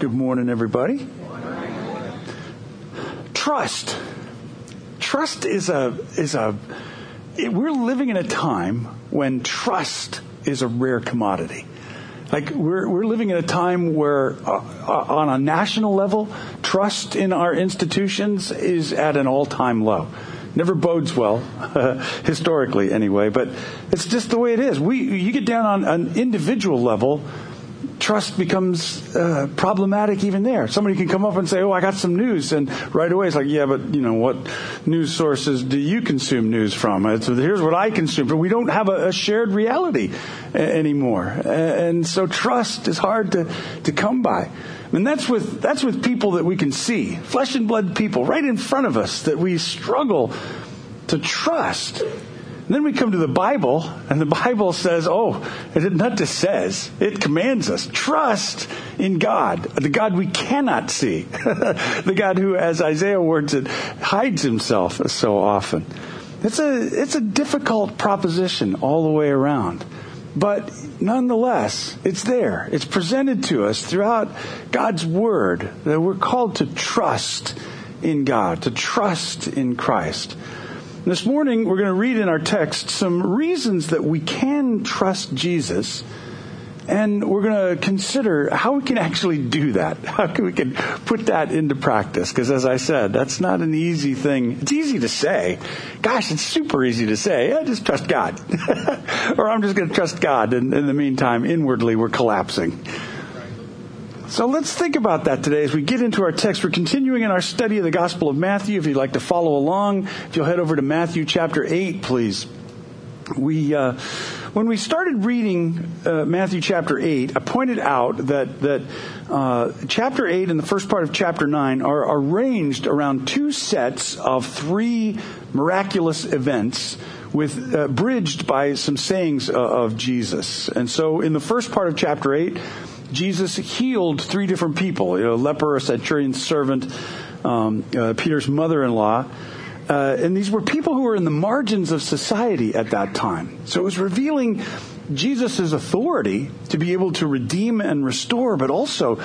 Good morning, everybody. Trust. Trust we're living in a time when trust is a rare commodity. Like we're living in a time where on a national level, trust in our institutions is at an all-time low. Never bodes well, historically anyway, but it's just the way it is. You get down on an individual level, trust becomes problematic even there. Somebody can come up and say, I got some news. And right away it's like, yeah, but what news sources do you consume news from? Here's what I consume. But we don't have a shared reality anymore. And so trust is hard to come by. And that's with people that we can see, flesh and blood people right in front of us that we struggle to trust. And then we come to the Bible, and the Bible says, it not just says, it commands us. Trust in God, the God we cannot see, the God who, as Isaiah words it, hides himself so often. It's a difficult proposition all the way around. But nonetheless, it's there. It's presented to us throughout God's Word that we're called to trust in God, to trust in Christ. This morning, we're going to read in our text some reasons that we can trust Jesus, and we're going to consider how we can actually do that, how we can put that into practice, because as I said, that's not an easy thing. It's easy to say. Gosh, it's super easy to say, just trust God. Or I'm just going to trust God, and in the meantime, inwardly, we're collapsing. So let's think about that today as we get into our text. We're continuing in our study of the Gospel of Matthew. If you'd like to follow along, if you'll head over to Matthew chapter 8, please. When we started reading Matthew chapter 8, I pointed out that chapter 8 and the first part of chapter 9 are arranged around two sets of three miraculous events with bridged by some sayings of Jesus. And so in the first part of chapter 8, Jesus healed three different people, a leper, a centurion's servant, Peter's mother-in-law. And these were people who were in the margins of society at that time. So it was revealing Jesus' authority to be able to redeem and restore, but also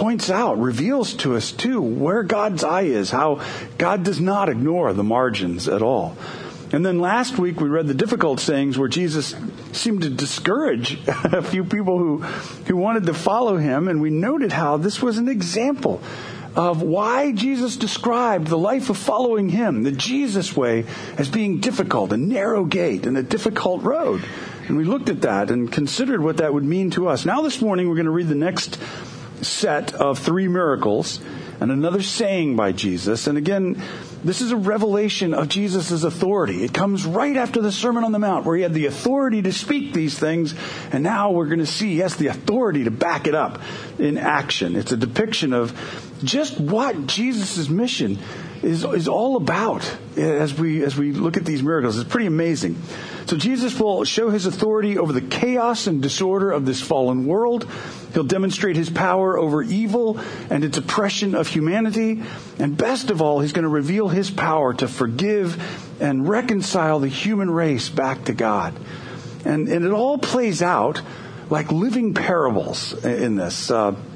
reveals to us too where God's eye is, how God does not ignore the margins at all. And then last week we read the difficult sayings where Jesus seemed to discourage a few people who wanted to follow him. And we noted how this was an example of why Jesus described the life of following him, the Jesus way, as being difficult, a narrow gate and a difficult road. And we looked at that and considered what that would mean to us. Now this morning we're going to read the next set of three miracles and another saying by Jesus. And again, this is a revelation of Jesus' authority. It comes right after the Sermon on the Mount, where he had the authority to speak these things. And now we're going to see he has the authority to back it up in action. It's a depiction of just what Jesus' mission is all about as we look at these miracles. It's pretty amazing. So Jesus will show his authority over the chaos and disorder of this fallen world. He'll demonstrate his power over evil and its oppression of humanity. And best of all, he's going to reveal his power to forgive and reconcile the human race back to God. And it all plays out like living parables in this.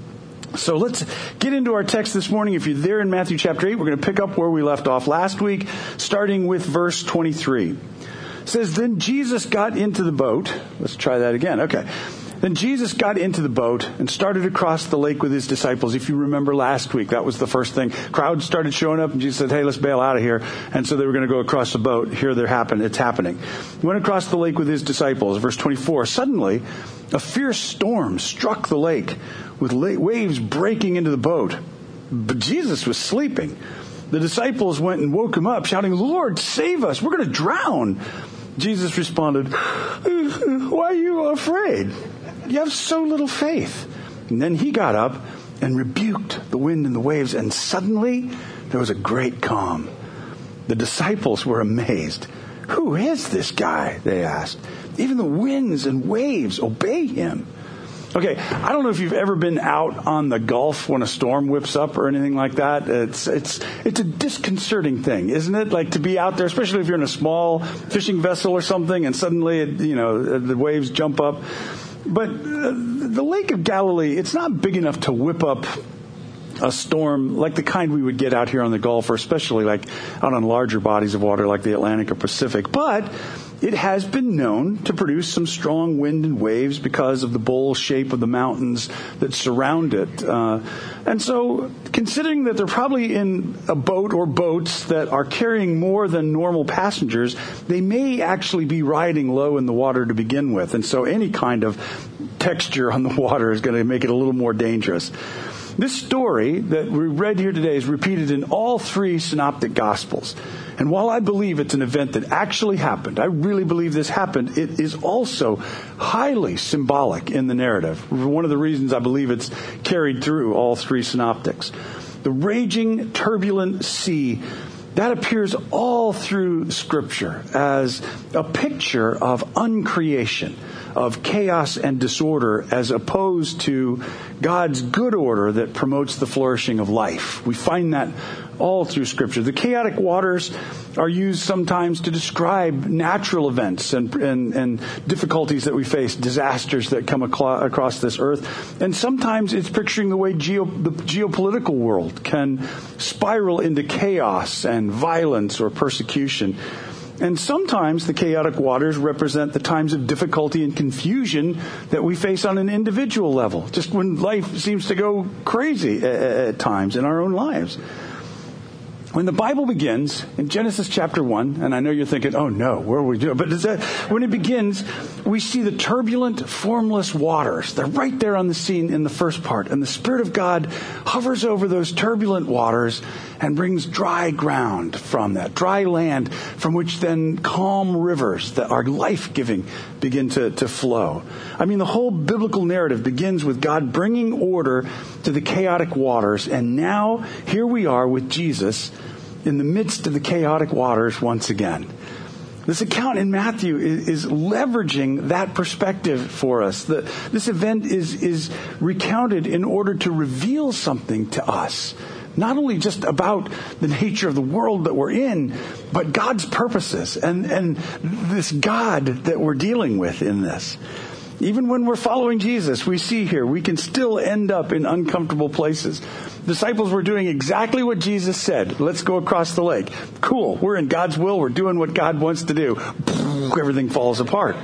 So let's get into our text this morning. If you're there in Matthew chapter 8, we're going to pick up where we left off last week, starting with verse 23. It says, Then Jesus got into the boat. Let's try that again. Okay. Then Jesus got into the boat and started across the lake with his disciples. If you remember last week, that was the first thing. Crowds started showing up and Jesus said, hey, let's bail out of here. And so they were going to go across the boat. Here it's happening. He went across the lake with his disciples. Verse 24, suddenly a fierce storm struck the lake with waves breaking into the boat. But Jesus was sleeping. The disciples went and woke him up, shouting, Lord, save us. We're going to drown. Jesus responded, why are you afraid? You have so little faith. And then he got up and rebuked the wind and the waves, and suddenly there was a great calm. The disciples were amazed. Who is this guy? They asked. Even the winds and waves obey him. Okay, I don't know if you've ever been out on the Gulf when a storm whips up or anything like that. It's a disconcerting thing, isn't it? Like to be out there, especially if you're in a small fishing vessel or something, and suddenly, the waves jump up. But the Lake of Galilee, it's not big enough to whip up a storm like the kind we would get out here on the Gulf, or especially like out on larger bodies of water like the Atlantic or Pacific. But it has been known to produce some strong wind and waves because of the bowl shape of the mountains that surround it. And so, considering that they're probably in a boat or boats that are carrying more than normal passengers, they may actually be riding low in the water to begin with. And so any kind of texture on the water is going to make it a little more dangerous. This story that we read here today is repeated in all three synoptic gospels. And while I believe it's an event that actually happened, I really believe this happened, it is also highly symbolic in the narrative. One of the reasons I believe it's carried through all three synoptics. The raging, turbulent sea, that appears all through Scripture as a picture of uncreation, of chaos and disorder, as opposed to God's good order that promotes the flourishing of life. We find that all through Scripture. The chaotic waters are used sometimes to describe natural events and difficulties that we face, disasters that come across this earth. And sometimes it's picturing the way the geopolitical world can spiral into chaos and violence or persecution. And sometimes the chaotic waters represent the times of difficulty and confusion that we face on an individual level, just when life seems to go crazy at times in our own lives. When the Bible begins in Genesis chapter 1, and I know you're thinking, oh no, where are we doing? But when it begins, we see the turbulent, formless waters. They're right there on the scene in the first part. And the Spirit of God hovers over those turbulent waters and brings dry ground from that, dry land from which then calm rivers that are life-giving begin to flow. I mean, the whole biblical narrative begins with God bringing order to the chaotic waters. And now here we are with Jesus in the midst of the chaotic waters once again. This account in Matthew is leveraging that perspective for us. This event is recounted in order to reveal something to us. Not only just about the nature of the world that we're in, but God's purposes and this God that we're dealing with in this. Even when we're following Jesus, we see here, we can still end up in uncomfortable places. Disciples were doing exactly what Jesus said. Let's go across the lake. Cool. We're in God's will. We're doing what God wants to do. Everything falls apart.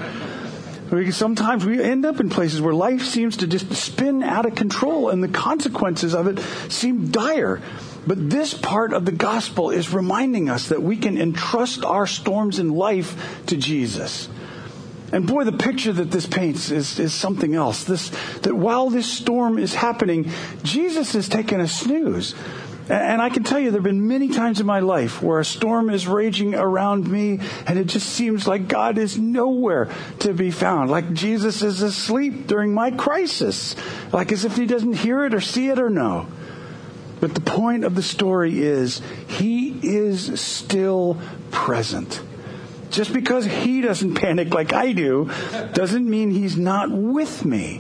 Sometimes we end up in places where life seems to just spin out of control and the consequences of it seem dire. But this part of the gospel is reminding us that we can entrust our storms in life to Jesus. And boy, the picture that this paints is something else. That while this storm is happening, Jesus is taking a snooze. And I can tell you there have been many times in my life where a storm is raging around me and it just seems like God is nowhere to be found. Like Jesus is asleep during my crisis. Like as if he doesn't hear it or see it or know. But the point of the story is he is still present. Just because he doesn't panic like I do doesn't mean he's not with me.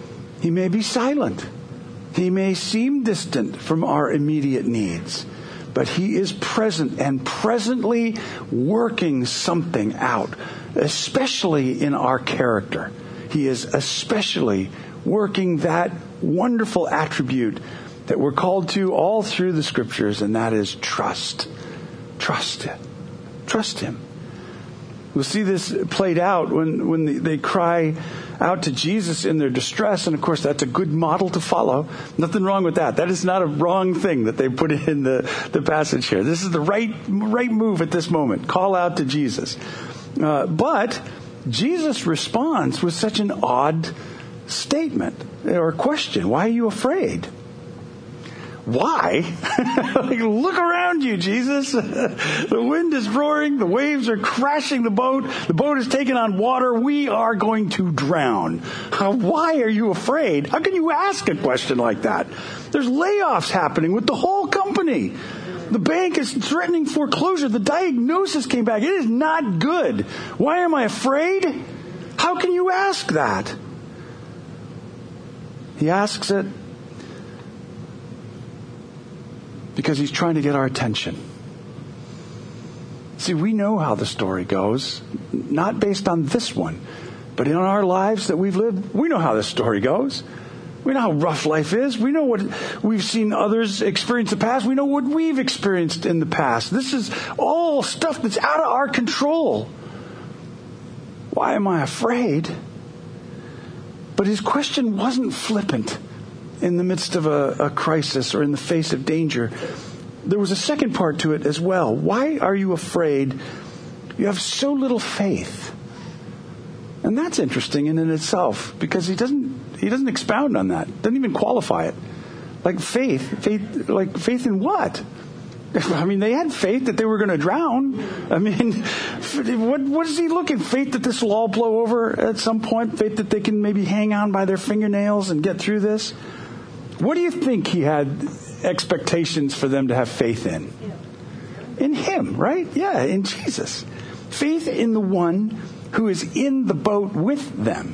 He may be silent. He may seem distant from our immediate needs, but he is present and presently working something out, especially in our character. He is especially working that wonderful attribute that we're called to all through the Scriptures, and that is trust. Trust it. Trust him. We'll see this played out when they cry out to Jesus in their distress. And of course, that's a good model to follow. Nothing wrong with that. That is not a wrong thing that they put in the passage here. This is the right move at this moment. Call out to Jesus. But Jesus responds with such an odd statement or question. Why are you afraid? Why? Like, look around you, Jesus. The wind is roaring. The waves are crashing the boat. The boat is taking on water. We are going to drown. Why are you afraid? How can you ask a question like that? There's layoffs happening with the whole company. The bank is threatening foreclosure. The diagnosis came back. It is not good. Why am I afraid? How can you ask that? He asks it because he's trying to get our attention. See, we know how the story goes, not based on this one, but in our lives that we've lived, we know how the story goes. We know how rough life is. We know what we've seen others experience in the past. We know what we've experienced in the past. This is all stuff that's out of our control. Why am I afraid? But his question wasn't flippant in the midst of a crisis or in the face of danger. There was a second part to it as well. Why are you afraid? You have so little faith. And that's interesting in and itself, because he doesn't expound on that. Doesn't even qualify it. Like faith in what? I mean, they had faith that they were going to drown. I mean, what is he looking? Faith that this will all blow over at some point? Faith that they can maybe hang on by their fingernails and get through this? What do you think he had expectations for them to have faith in? In him, right? Yeah, in Jesus. Faith in the one who is in the boat with them.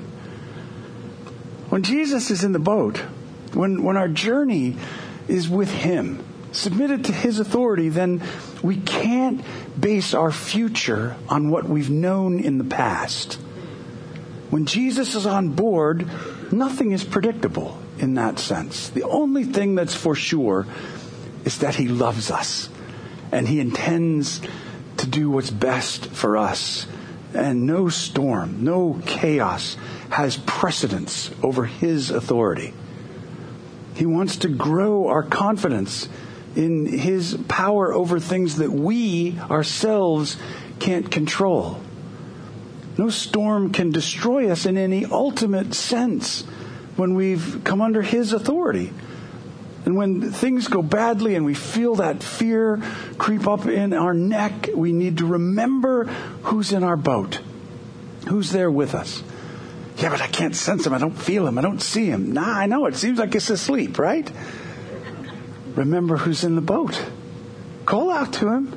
When Jesus is in the boat, when our journey is with him, submitted to his authority, then we can't base our future on what we've known in the past. When Jesus is on board, nothing is predictable in that sense. The only thing that's for sure is that he loves us and he intends to do what's best for us. And no storm, no chaos has precedence over his authority. He wants to grow our confidence in his power over things that we ourselves can't control. No storm can destroy us in any ultimate sense when we've come under his authority. And when things go badly and we feel that fear creep up in our neck, we need to remember who's in our boat, who's there with us. Yeah, but I can't sense him. I don't feel him. I don't see him. Nah, I know. It seems like it's asleep, right? Remember who's in the boat. Call out to him.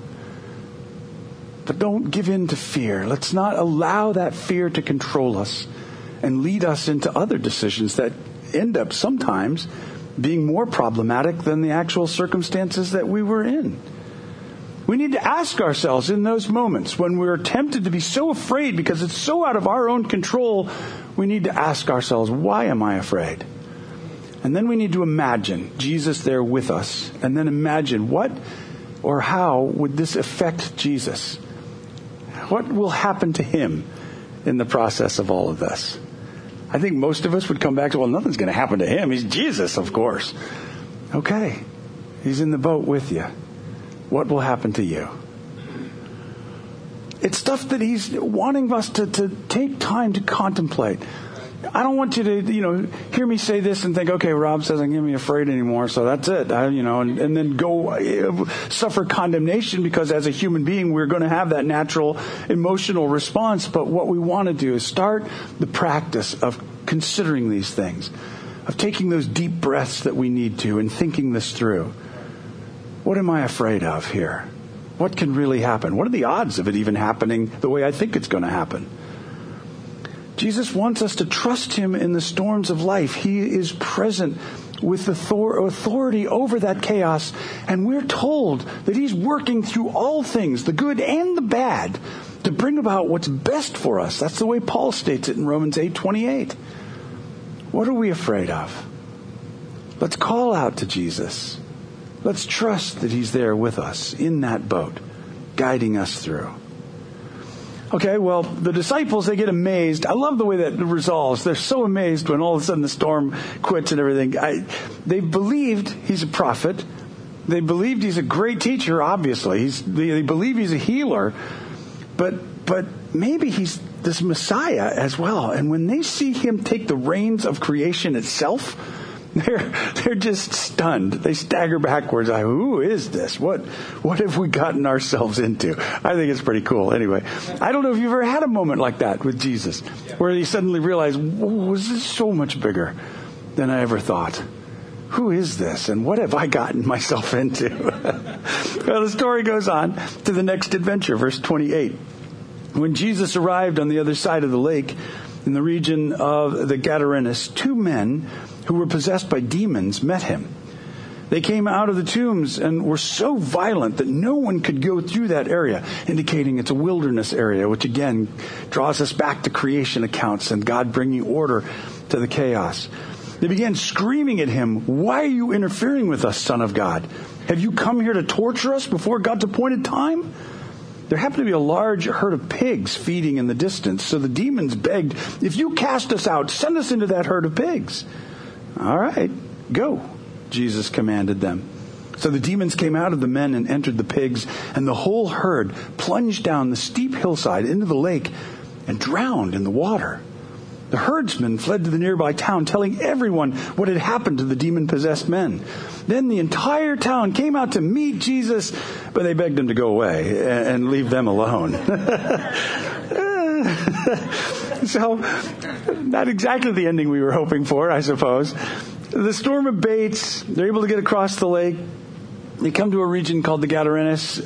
But don't give in to fear. Let's not allow that fear to control us and lead us into other decisions that end up sometimes being more problematic than the actual circumstances that we were in. We need to ask ourselves in those moments when we're tempted to be so afraid because it's so out of our own control, we need to ask ourselves, why am I afraid? And then we need to imagine Jesus there with us, and then imagine what or how would this affect Jesus? What will happen to him in the process of all of this? I think most of us would come back to, well, nothing's going to happen to him. He's Jesus, of course. Okay. He's in the boat with you. What will happen to you? It's stuff that he's wanting us to take time to contemplate. I don't want you to, hear me say this and think, okay, Rob says I'm going to be afraid anymore, so that's it. And then go suffer condemnation because as a human being, we're going to have that natural emotional response. But what we want to do is start the practice of considering these things, of taking those deep breaths that we need to and thinking this through. What am I afraid of here? What can really happen? What are the odds of it even happening the way I think it's going to happen? Jesus wants us to trust him in the storms of life. He is present with authority over that chaos. And we're told that he's working through all things, the good and the bad, to bring about what's best for us. That's the way Paul states it in Romans 8:28. What are we afraid of? Let's call out to Jesus. Let's trust that he's there with us in that boat, guiding us through. Okay, well, the disciples, they get amazed. I love the way that resolves. They're so amazed when all of a sudden the storm quits and everything. They believed he's a prophet. They believed he's a great teacher, obviously. They believe he's a healer. But maybe he's this Messiah as well. And when they see him take the reins of creation itself, they're just stunned. They stagger backwards. Who is this? What have we gotten ourselves into? I think it's pretty cool. Anyway, I don't know if you've ever had a moment like that with Jesus, where you suddenly realize, was this so much bigger than I ever thought? Who is this? And what have I gotten myself into? Well, the story goes on to the next adventure, verse 28. When Jesus arrived on the other side of the lake, in the region of the Gadarenes, 2 men who were possessed by demons met him. They came out of the tombs and were so violent that no one could go through that area, indicating it's a wilderness area, which again draws us back to creation accounts and God bringing order to the chaos. They began screaming at him, "Why are you interfering with us, Son of God? Have you come here to torture us before God's appointed time?" There happened to be a large herd of pigs feeding in the distance, so the demons begged, "If you cast us out, send us into that herd of pigs." "All right, go," Jesus commanded them. So the demons came out of the men and entered the pigs, and the whole herd plunged down the steep hillside into the lake and drowned in the water. The herdsmen fled to the nearby town, telling everyone what had happened to the demon-possessed men. Then the entire town came out to meet Jesus, but they begged him to go away and leave them alone. So, not exactly the ending we were hoping for, I suppose. The storm abates. They're able to get across the lake. They come to a region called the Gadarenes.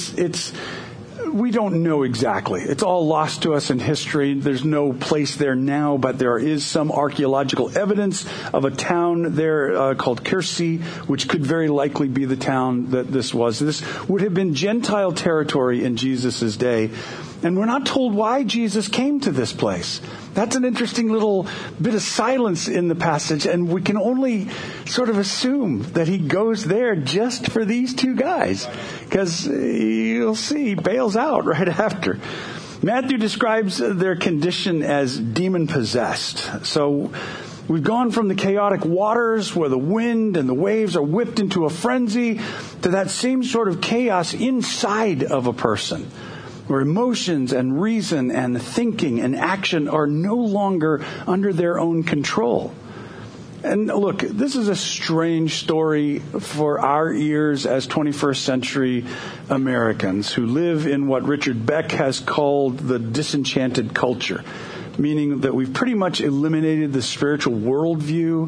We don't know exactly. It's all lost to us in history. There's no place there now, but there is some archaeological evidence of a town there called Kyrsi, which could very likely be the town that this was. This would have been Gentile territory in Jesus' day. And we're not told why Jesus came to this place. That's an interesting little bit of silence in the passage, and we can only sort of assume that he goes there just for these two guys, because you'll see he bails out right after. Matthew describes their condition as demon-possessed. So we've gone from the chaotic waters where the wind and the waves are whipped into a frenzy to that same sort of chaos inside of a person, where emotions and reason and thinking and action are no longer under their own control. And look, this is a strange story for our ears as 21st century Americans who live in what Richard Beck has called the disenchanted culture, meaning that we've pretty much eliminated the spiritual worldview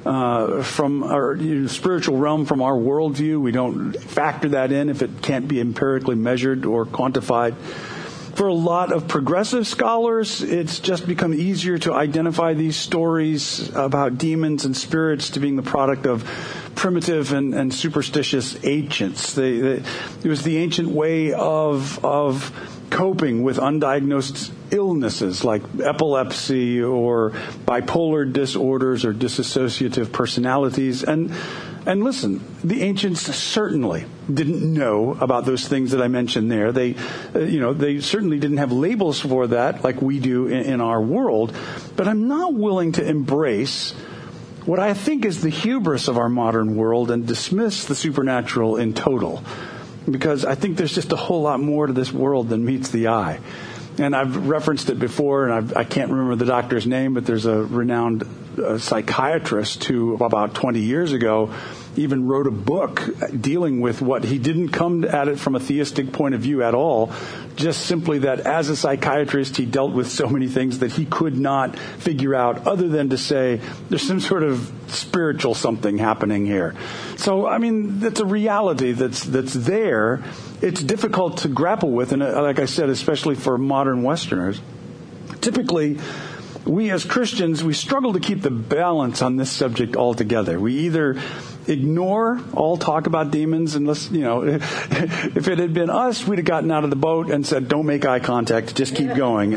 from our spiritual realm from our worldview. We don't factor that in if it can't be empirically measured or quantified. For a lot of progressive scholars, it's just become easier to identify these stories about demons and spirits to being the product of primitive and superstitious ancients. It was the ancient way of coping with undiagnosed illnesses like epilepsy or bipolar disorders or dissociative personalities. And listen, the ancients certainly didn't know about those things that I mentioned there. They certainly didn't have labels for that like we do in our world. But I'm not willing to embrace what I think is the hubris of our modern world and dismiss the supernatural in total, because I think there's just a whole lot more to this world than meets the eye. And I've referenced it before, and I can't remember the doctor's name, but there's a renowned psychiatrist who about 20 years ago even wrote a book dealing with what he didn't come at it from a theistic point of view at all, just simply that as a psychiatrist he dealt with so many things that he could not figure out other than to say there's some sort of spiritual something happening here. So, I mean, that's a reality that's there. It's difficult to grapple with, and like I said, especially for modern Westerners. Typically, we as Christians, we struggle to keep the balance on this subject altogether. We either ignore all talk about demons, unless, if it had been us, we'd have gotten out of the boat and said, don't make eye contact, just keep going.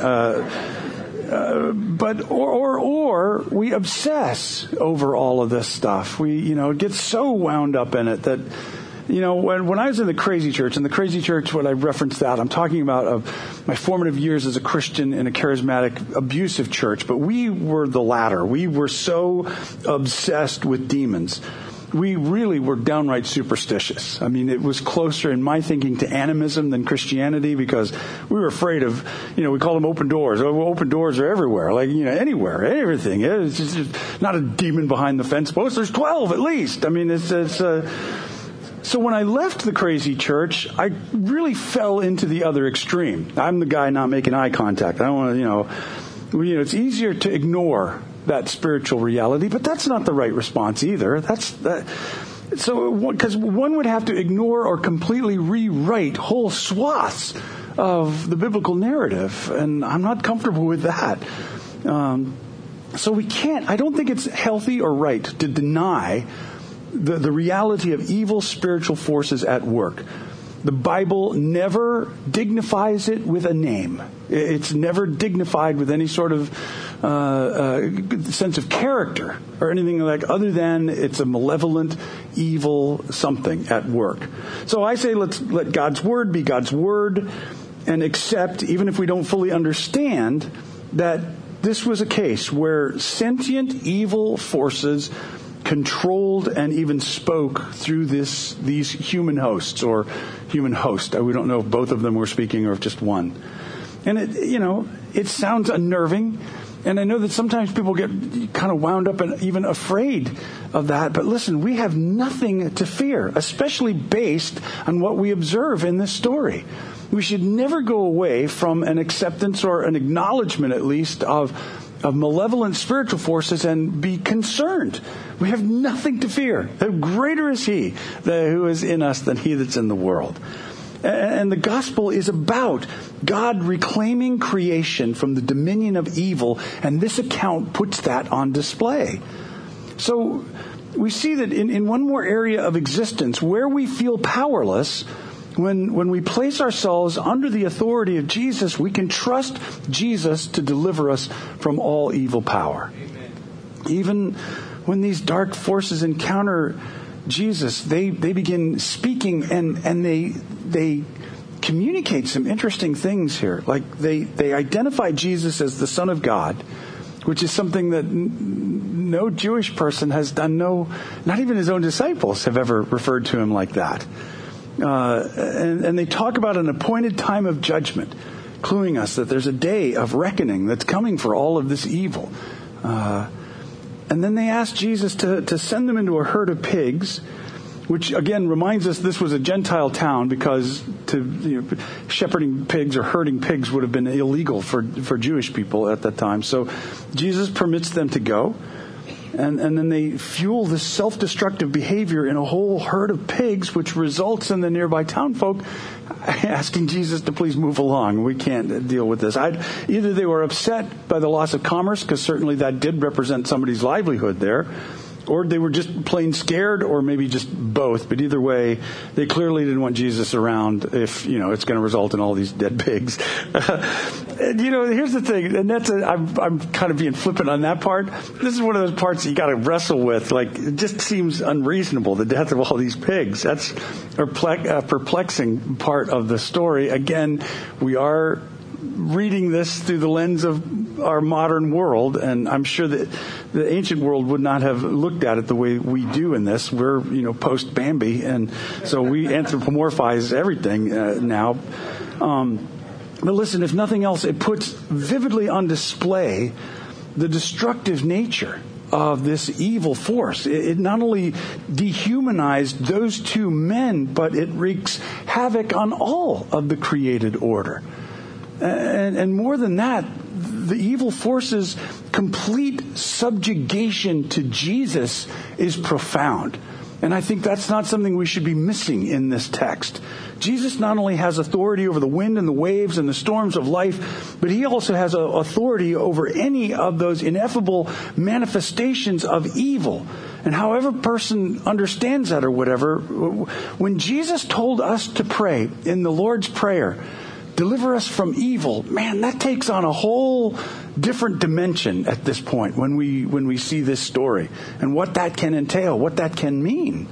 Or we obsess over all of this stuff. We, get so wound up in it that, when I was in the Crazy Church, when I referenced that, I'm talking about my formative years as a Christian in a charismatic, abusive church. But we were the latter. We were so obsessed with demons. We really were downright superstitious. I mean, it was closer in my thinking to animism than Christianity, because we were afraid of, we call them open doors. Open doors are everywhere, anywhere, everything. It's just not a demon behind the fence post. There's 12 at least. I mean, So when I left the Crazy Church, I really fell into the other extreme. I'm the guy not making eye contact. I don't want to, it's easier to ignore that spiritual reality, but that's not the right response either. So, because one would have to ignore or completely rewrite whole swaths of the biblical narrative, and I'm not comfortable with that. So I don't think it's healthy or right to deny the reality of evil spiritual forces at work. The Bible never dignifies it with a name. It's never dignified with any sort of sense of character or anything like other than it's a malevolent, evil something at work. So I say let's let God's word be God's word and accept, even if we don't fully understand, that this was a case where sentient evil forces controlled and even spoke through these human hosts or human host. We don't know if both of them were speaking or if just one. And it sounds unnerving. And I know that sometimes people get kind of wound up and even afraid of that. But listen, we have nothing to fear, especially based on what we observe in this story. We should never go away from an acceptance or an acknowledgement, at least, of malevolent spiritual forces and be concerned. We have nothing to fear. The greater is He who is in us than he that's in the world. And the gospel is about God reclaiming creation from the dominion of evil, and this account puts that on display. So we see that in one more area of existence where we feel powerless, when we place ourselves under the authority of Jesus, we can trust Jesus to deliver us from all evil power. Amen. Even when these dark forces encounter Jesus, they begin speaking and they communicate some interesting things here. Like they identify Jesus as the Son of God, which is something that no Jewish person has done. Not even his own disciples have ever referred to him like that. And they talk about an appointed time of judgment, cluing us that there's a day of reckoning that's coming for all of this evil. And then they ask Jesus to send them into a herd of pigs, which again reminds us this was a Gentile town because shepherding pigs or herding pigs would have been illegal for Jewish people at that time. So Jesus permits them to go. And then they fuel this self-destructive behavior in a whole herd of pigs, which results in the nearby townfolk asking Jesus to please move along. We can't deal with this. Either they were upset by the loss of commerce, because certainly that did represent somebody's livelihood there, or they were just plain scared, or maybe just both. But either way, they clearly didn't want Jesus around if, it's going to result in all these dead pigs. And, here's the thing, and I'm kind of being flippant on that part. This is one of those parts that you got to wrestle with. Like, it just seems unreasonable, the death of all these pigs. That's a perplexing part of the story. Again, we are reading this through the lens of our modern world, and I'm sure that the ancient world would not have looked at it the way we do in this. We're, post Bambi, and so we anthropomorphize everything now. But listen, if nothing else, it puts vividly on display the destructive nature of this evil force. It not only dehumanized those two men, but it wreaks havoc on all of the created order. And more than that, the evil force's complete subjugation to Jesus is profound. And I think that's not something we should be missing in this text. Jesus not only has authority over the wind and the waves and the storms of life, but he also has authority over any of those ineffable manifestations of evil. And however person understands that or whatever, when Jesus told us to pray in the Lord's Prayer, deliver us from evil, man, that takes on a whole different dimension at this point when we see this story and what that can entail, what that can mean.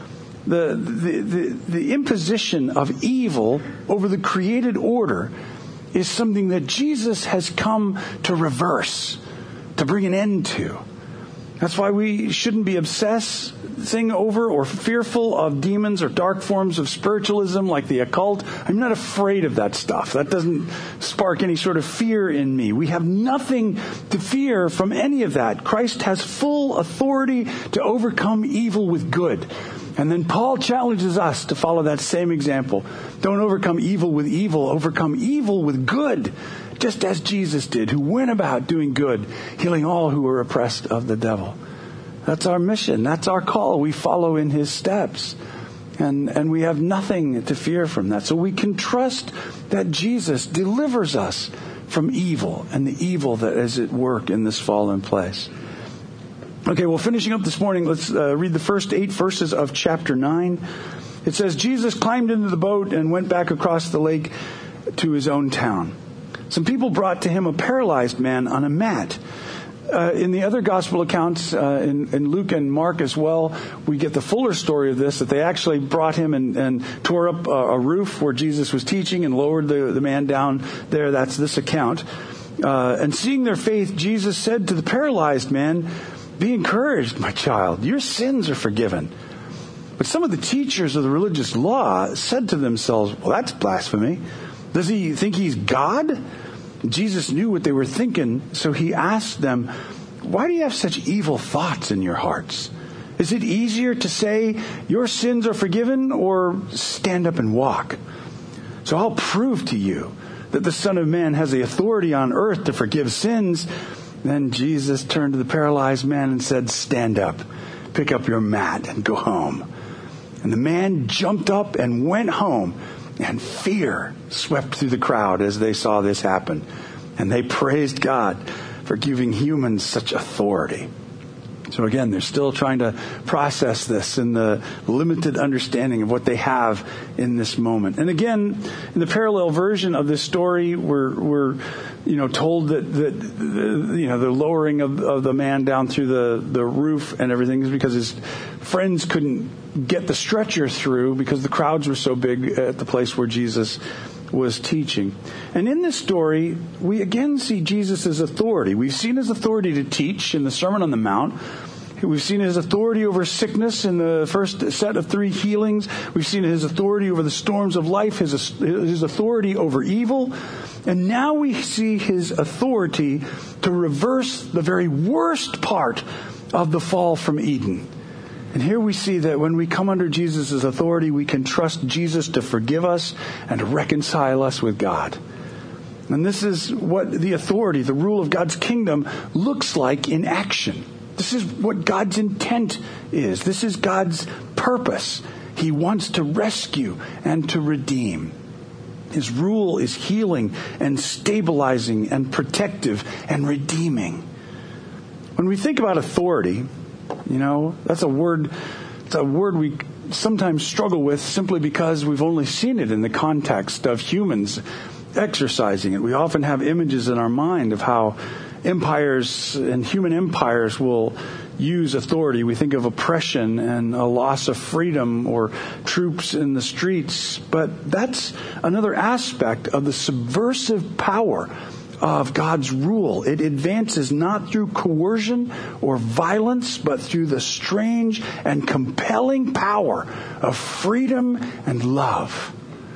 The imposition of evil over the created order is something that Jesus has come to reverse, to bring an end to. That's why we shouldn't be obsessing over or fearful of demons or dark forms of spiritualism like the occult. I'm not afraid of that stuff. That doesn't spark any sort of fear in me. We have nothing to fear from any of that. Christ has full authority to overcome evil with good. And then Paul challenges us to follow that same example. Don't overcome evil with evil. Overcome evil with good. Just as Jesus did, who went about doing good, healing all who were oppressed of the devil. That's our mission. That's our call. We follow in his steps. And we have nothing to fear from that. So we can trust that Jesus delivers us from evil and the evil that is at work in this fallen place. Okay, well, finishing up this morning, let's read the first 8 verses of chapter 9. It says, Jesus climbed into the boat and went back across the lake to his own town. Some people brought to him a paralyzed man on a mat. In the other gospel accounts, in Luke and Mark as well, we get the fuller story of this, that they actually brought him and tore up a roof where Jesus was teaching and lowered the man down there. That's this account. And seeing their faith, Jesus said to the paralyzed man, "Be encouraged, my child. Your sins are forgiven." But some of the teachers of the religious law said to themselves, "Well, that's blasphemy. Does he think he's God?" Jesus knew what they were thinking, so he asked them, "Why do you have such evil thoughts in your hearts? Is it easier to say, 'Your sins are forgiven,' or 'Stand up and walk'? So I'll prove to you that the Son of Man has the authority on earth to forgive sins." Then Jesus turned to the paralyzed man and said, "Stand up, pick up your mat, and go home." And the man jumped up and went home. And fear swept through the crowd as they saw this happen. And they praised God for giving humans such authority. So again, they're still trying to process this in the limited understanding of what they have in this moment. And again, in the parallel version of this story, we're told that the lowering of the man down through the roof and everything is because his friends couldn't get the stretcher through because the crowds were so big at the place where Jesus was teaching. And in this story, we again see Jesus' authority. We've seen his authority to teach in the Sermon on the Mount. We've seen his authority over sickness in the first set of 3 healings. We've seen his authority over the storms of life, his authority over evil. And now we see his authority to reverse the very worst part of the fall from Eden. And here we see that when we come under Jesus' authority, we can trust Jesus to forgive us and to reconcile us with God. And this is what the authority, the rule of God's kingdom, looks like in action. This is what God's intent is. This is God's purpose. He wants to rescue and to redeem. His rule is healing and stabilizing and protective and redeeming. When we think about authority, that's a word we sometimes struggle with simply because we've only seen it in the context of humans exercising it. We often have images in our mind of how empires and human empires will use authority. We think of oppression and a loss of freedom or troops in the streets. But that's another aspect of the subversive power of God's rule. It advances not through coercion or violence, but through the strange and compelling power of freedom and love.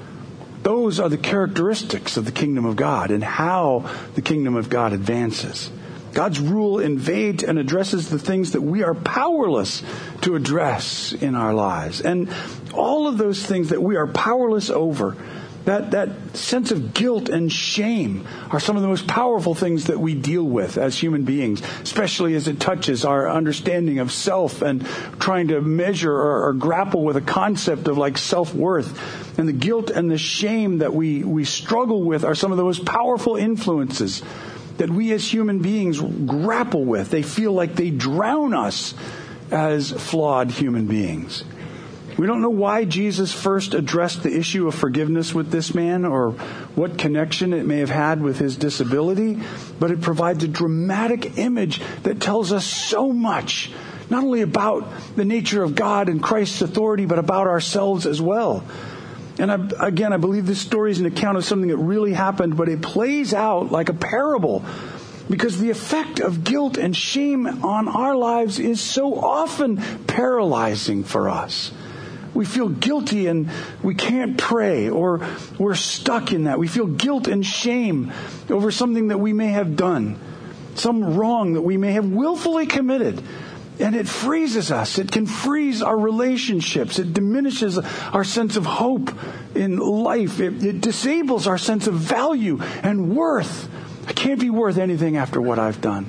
Those are the characteristics of the kingdom of God and how the kingdom of God advances. God's rule invades and addresses the things that we are powerless to address in our lives. And all of those things that we are powerless over, that sense of guilt and shame, are some of the most powerful things that we deal with as human beings, especially as it touches our understanding of self and trying to measure or grapple with a concept of like self-worth. And the guilt and the shame that we struggle with are some of the most powerful influences that we as human beings grapple with. They feel like they drown us as flawed human beings. We don't know why Jesus first addressed the issue of forgiveness with this man or what connection it may have had with his disability, but it provides a dramatic image that tells us so much, not only about the nature of God and Christ's authority, but about ourselves as well. And I believe this story is an account of something that really happened, but it plays out like a parable because the effect of guilt and shame on our lives is so often paralyzing for us. We feel guilty and we can't pray, or we're stuck in that. We feel guilt and shame over something that we may have done, some wrong that we may have willfully committed. And it freezes us. It can freeze our relationships. It diminishes our sense of hope in life. It disables our sense of value and worth. I can't be worth anything after what I've done.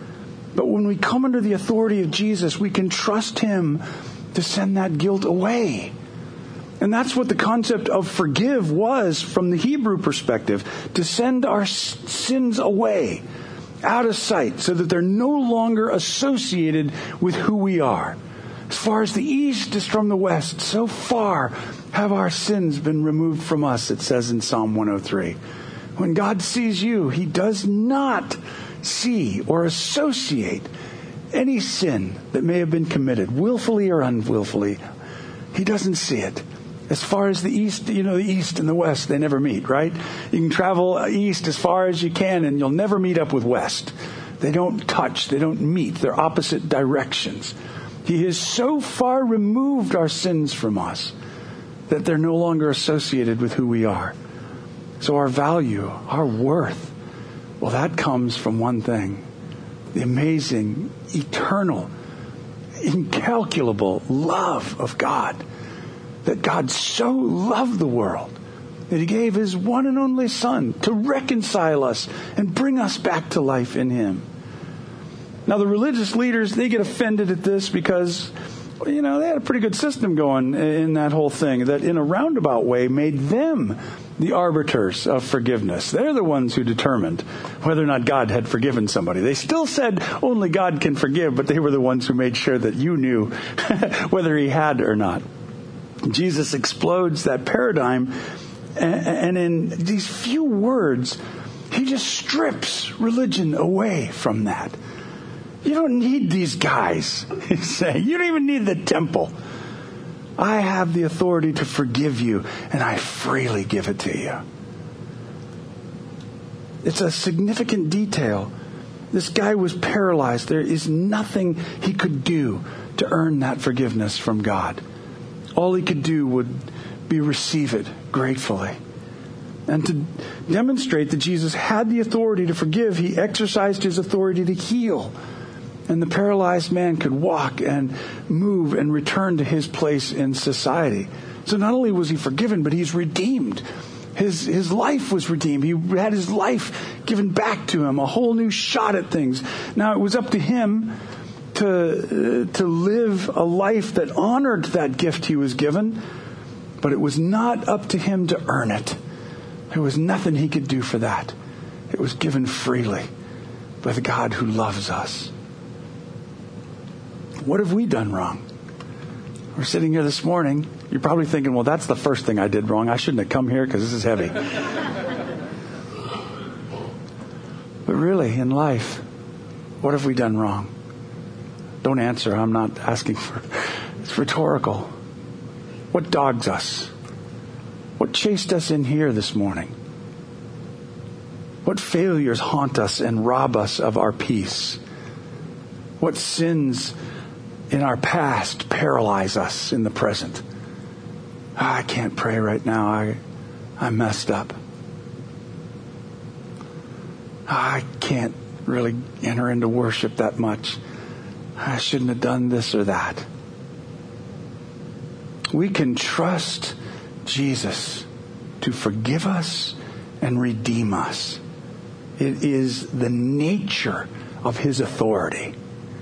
But when we come under the authority of Jesus, we can trust Him to send that guilt away. And that's what the concept of forgive was from the Hebrew perspective, to send our sins away, out of sight, so that they're no longer associated with who we are. As far as the east is from the west, so far have our sins been removed from us, it says in Psalm 103. When God sees you, He does not see or associate any sin that may have been committed, willfully or unwillfully. He doesn't see it. As far as the east, the east and the west, they never meet, right? You can travel east as far as you can, and you'll never meet up with west. They don't touch. They don't meet. They're opposite directions. He has so far removed our sins from us that they're no longer associated with who we are. So our value, our worth, well, that comes from one thing: the amazing, eternal, incalculable love of God. That God so loved the world that He gave His one and only Son to reconcile us and bring us back to life in Him. Now, the religious leaders, they get offended at this because, they had a pretty good system going in that whole thing that in a roundabout way made them the arbiters of forgiveness. They're the ones who determined whether or not God had forgiven somebody. They still said only God can forgive, but they were the ones who made sure that you knew whether He had or not. Jesus explodes that paradigm, and in these few words, He just strips religion away from that. You don't need these guys, He's saying. You don't even need the temple. I have the authority to forgive you, and I freely give it to you. It's a significant detail. This guy was paralyzed. There is nothing he could do to earn that forgiveness from God. All he could do would be receive it gratefully. And to demonstrate that Jesus had the authority to forgive, He exercised His authority to heal. And the paralyzed man could walk and move and return to his place in society. So not only was he forgiven, but he's redeemed. His life was redeemed. He had his life given back to him, a whole new shot at things. Now it was up to him to live a life that honored that gift he was given, but it was not up to him to earn it. There was nothing he could do for that. It was given freely by the God who loves us. What have we done wrong? We're sitting here this morning. You're probably thinking, well, that's the first thing I did wrong. I shouldn't have come here because this is heavy. But really, in life, what have we done wrong? Don't answer. I'm not asking for... It's rhetorical. What dogs us? What chased us in here this morning? What failures haunt us and rob us of our peace? What sins in our past paralyze us in the present? I can't pray right now. I messed up. I can't really enter into worship that much. I shouldn't have done this or that. We can trust Jesus to forgive us and redeem us. It is the nature of His authority.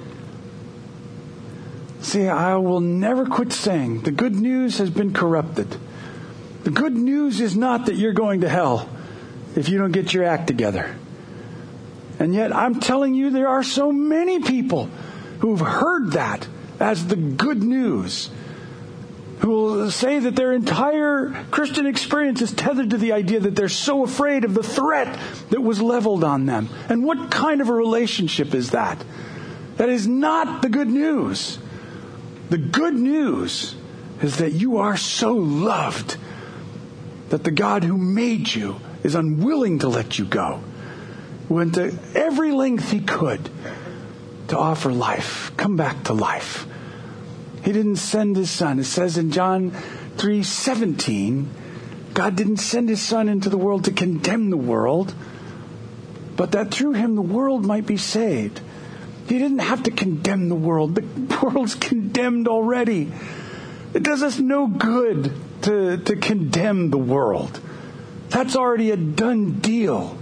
See, I will never quit saying the good news has been corrupted. The good news is not that you're going to hell if you don't get your act together. And yet I'm telling you, there are so many people who've heard that as the good news, who will say that their entire Christian experience is tethered to the idea that they're so afraid of the threat that was leveled on them. And what kind of a relationship is that? That is not the good news. The good news is that you are so loved that the God who made you is unwilling to let you go. Went to every length He could to offer life, come back to life. He didn't send His Son. It says in John 3:17, God didn't send His Son into the world to condemn the world, but that through Him the world might be saved. He didn't have to condemn the world. The world's condemned already. It does us no good to condemn the world. That's already a done deal.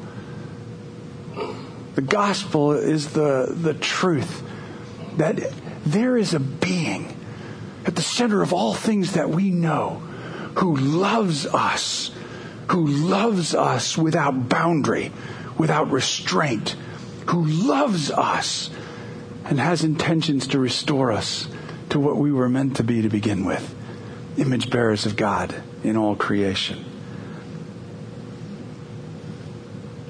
The gospel is the truth that there is a being at the center of all things that we know who loves us without boundary, without restraint, who loves us and has intentions to restore us to what we were meant to be to begin with, image bearers of God in all creation.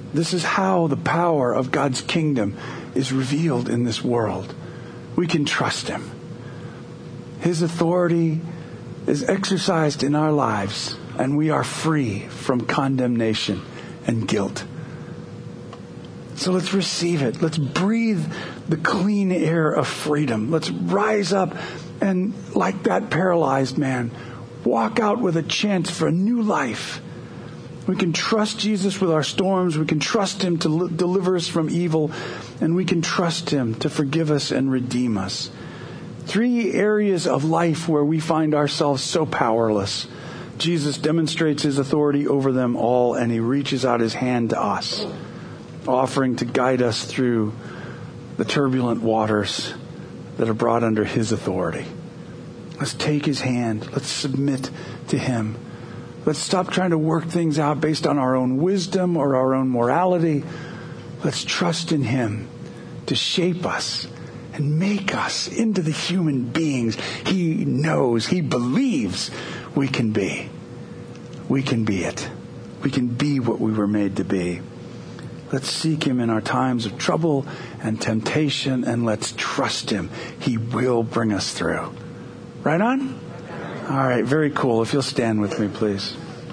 This is how the power of God's kingdom is revealed in this world. We can trust Him. His authority is exercised in our lives, and we are free from condemnation and guilt. So let's receive it. Let's breathe the clean air of freedom. Let's rise up and, like that paralyzed man, walk out with a chance for a new life. We can trust Jesus with our storms. We can trust Him to deliver us from evil. And we can trust Him to forgive us and redeem us. 3 areas of life where we find ourselves so powerless. Jesus demonstrates His authority over them all, and He reaches out His hand to us, offering to guide us through the turbulent waters that are brought under His authority. Let's take His hand. Let's submit to Him. Let's stop trying to work things out based on our own wisdom or our own morality. Let's trust in Him to shape us and make us into the human beings He knows, He believes we can be. We can be it. We can be what we were made to be. Let's seek Him in our times of trouble and temptation, and let's trust Him. He will bring us through. Right on? All right, very cool. If you'll stand with me, please.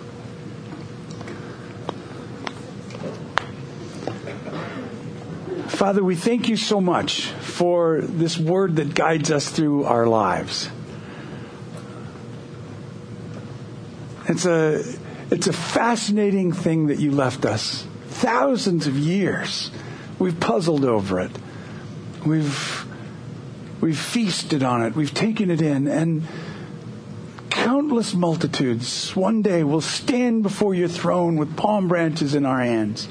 Father, we thank You so much for this word that guides us through our lives. It's a fascinating thing that You left us. Thousands of years. We've puzzled over it. We've feasted on it. We've taken it in. And countless multitudes one day will stand before Your throne with palm branches in our hands,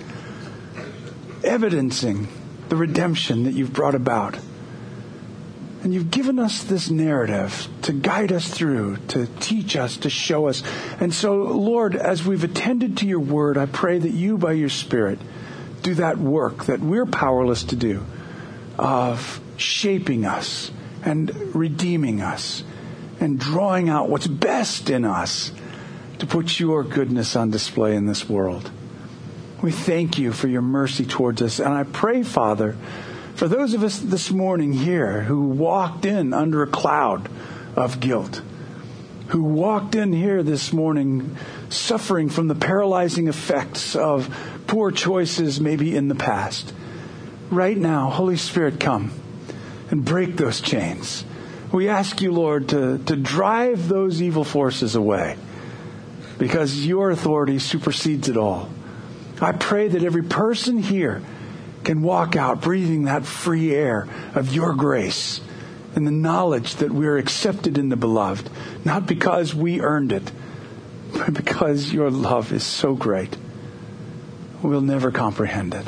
evidencing the redemption that You've brought about. And You've given us this narrative to guide us through, to teach us, to show us. And so, Lord, as we've attended to Your word, I pray that You, by Your Spirit, do that work that we're powerless to do, of shaping us and redeeming us and drawing out what's best in us to put Your goodness on display in this world. We thank You for Your mercy towards us. And I pray, Father, for those of us this morning here who walked in under a cloud of guilt, who walked in here this morning suffering from the paralyzing effects of poor choices maybe in the past. Right now, Holy Spirit, come and break those chains. We ask You, Lord, to drive those evil forces away, because Your authority supersedes it all. I pray that every person here can walk out breathing that free air of Your grace and the knowledge that we're accepted in the Beloved, not because we earned it, but because Your love is so great. We'll never comprehend it.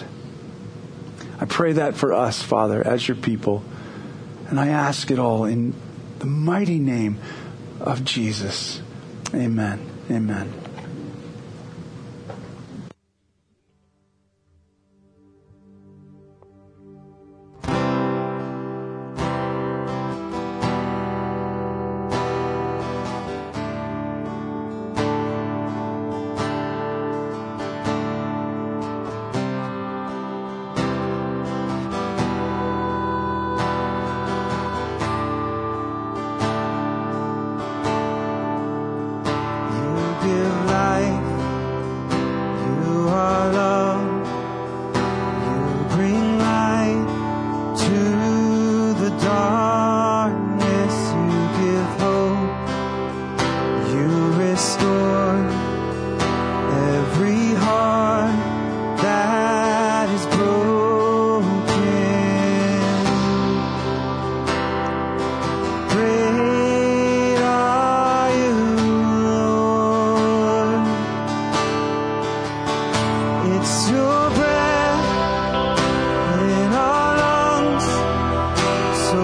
I pray that for us, Father, as Your people. And I ask it all in the mighty name of Jesus. Amen. Amen.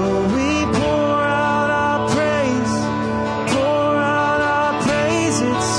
It's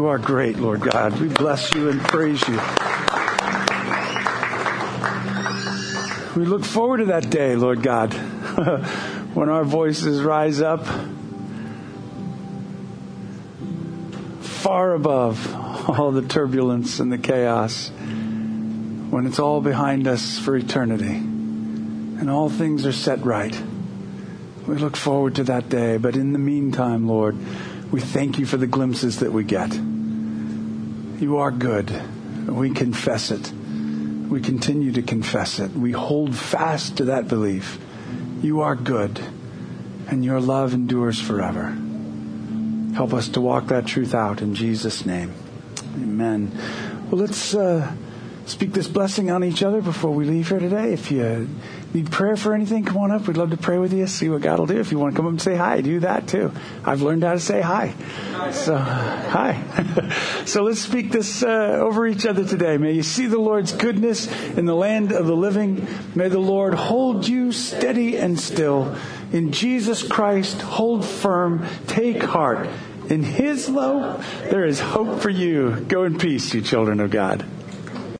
You are great, Lord God. We bless you and praise you. We look forward to that day, Lord God, when our voices rise up far above all the turbulence and the chaos, when it's all behind us for eternity and all things are set right. We look forward to that day. But in the meantime, Lord, we thank you for the glimpses that we get. You are good. We confess it. We continue to confess it. We hold fast to that belief. You are good, and your love endures forever. Help us to walk that truth out in Jesus' name. Amen. Well, let's speak this blessing on each other before we leave here today. If you need prayer for anything, come on up. We'd love to pray with you, see what God will do. If you want to come up and say hi, do that too. I've learned how to say hi. So, hi. So let's speak this over each other today. May you see the Lord's goodness in the land of the living. May the Lord hold you steady and still. In Jesus Christ, hold firm, take heart. In His love, there is hope for you. Go in peace, you children of God.